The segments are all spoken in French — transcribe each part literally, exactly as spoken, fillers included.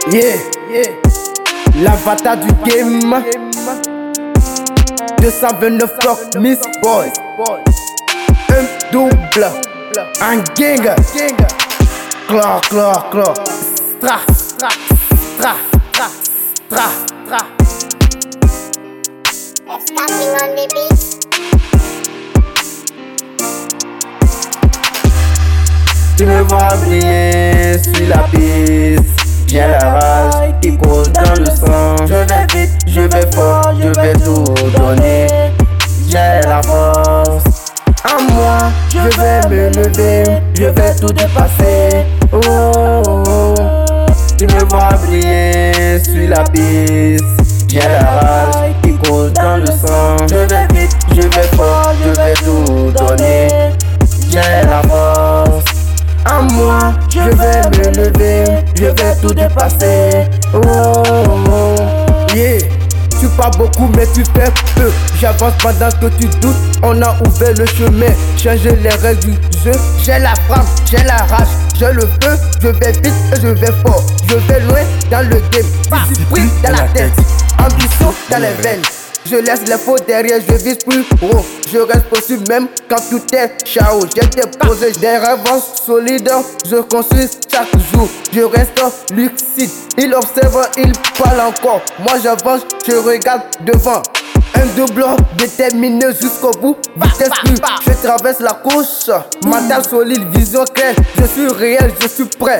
Yeah, yeah. L'avatar du game. deux cent vingt-neuf flock, Miss Boy. Un double. Un gang. Cla, cla, cla. Stra, stra, stra, stra, stra, stra. Starting on the beat. Tu me vois briller sur la piste. J'ai la rage qui coule dans le sang. Je vais vite, je vais fort, je vais tout donner. J'ai la force en moi, je vais me lever, je vais tout dépasser. Oh, oh, oh. Tu me vois briller sur la piste. J'ai la rage qui coule dans le sang. Je vais vite, je vais fort, je vais tout donner. J'ai la force en moi, je vais me lever, je vais tout dépasser. Oh, oh, oh. Yeah. Tu parles beaucoup mais tu fais peu. J'avance pendant que tu doutes. On a ouvert le chemin, changer les règles du jeu. J'ai la frappe, j'ai la rage, je le peux. Je vais vite et je vais fort. Je vais loin dans le game. Discipline dans la tête, ambition dans les veines. Je laisse les faux derrière, je vise plus haut. Je reste possible même quand tout est chaos. J'ai déposé des rêves solides, je construis chaque jour. Je reste lucide, il observe, il parle encore. Moi j'avance, je regarde devant. Un double déterminé jusqu'au bout, vitesse plus. Je traverse la course, mental solide, vision claire. Je suis réel, je suis prêt.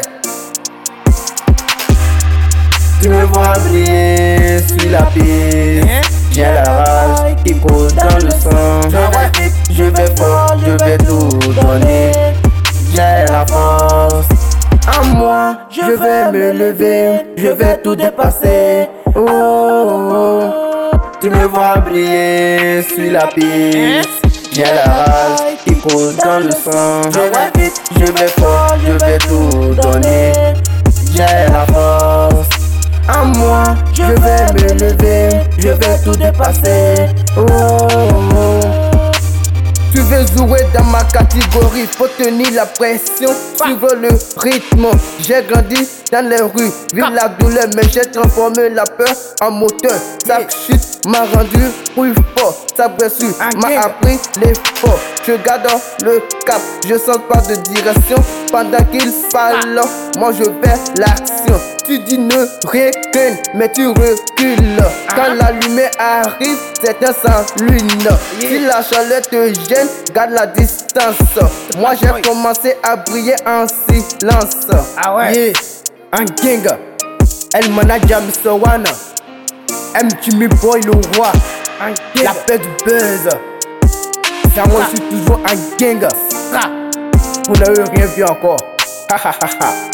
Tu me vois briller sur la piste. J'ai la rage qui coule dans le sang. Je vais vite, je vais fort, je vais tout donner. J'ai la force en moi, je vais me lever, je vais tout dépasser. Oh, oh, oh. Tu me vois briller sur la piste. J'ai la rage qui coule dans le sang. Je vais vite, je vais fort, je vais tout donner. J'ai la force en moi, je vais me lever, je vais tout dépasser. Oh, oh, oh. Tu veux jouer dans ma catégorie, faut tenir la pression, suivre le rythme. J'ai grandi dans les rues, vivre la douleur, mais j'ai transformé la peur en moteur. Chaque chute m'a rendu plus fort, sa blessure m'a appris l'effort. Je garde le cap, je sens pas de direction. Pendant qu'il parle, moi je fais l'action. Tu dis ne recule, mais tu recules. Quand la lumière arrive, c'est un sans lune. Si la chaleur te gêne, garde la distance. Moi j'ai commencé à briller en silence. Ah ouais. Yeah. Un gang, El Manager mister One, M. Jimmy Boy le roi, la paix du buzz. C'est moi, je suis toujours un gang. Vous n'avez rien vu encore. Ha ha ha ha.